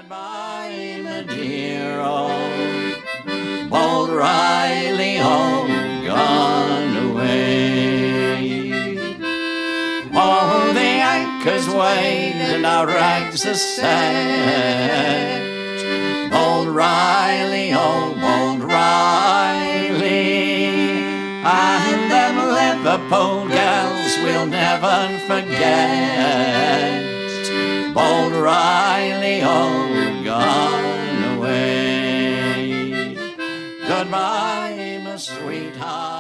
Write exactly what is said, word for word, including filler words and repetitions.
Goodbye, my dear old Bold Riley, oh, gone away. Oh, the anchors weighed and our rags are set. Bold Riley, oh, Bold Riley, and them Liverpool gals we'll never forget. Bold Riley, oh, gone away. Goodbye, my sweetheart.